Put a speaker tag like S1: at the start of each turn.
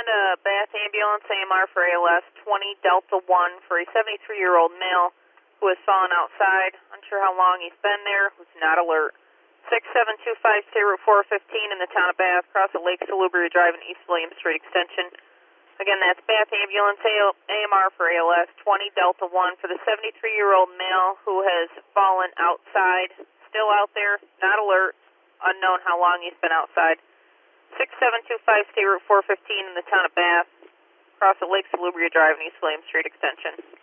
S1: Bath Ambulance, AMR for ALS 20 Delta 1 for a 73-year-old male who has fallen outside. Unsure how long he's been there, who's not alert. 6725 State Route 415 in the town of Bath, across at Lake Salubria Drive and East William Street Extension. Again, that's Bath Ambulance, AMR for ALS 20 Delta 1 for the 73-year-old male who has fallen outside. Still out there, not alert, unknown how long he's been outside. 6725 State Route 415 in the town of Bath, across at Lake Salubria Drive and East William Street Extension.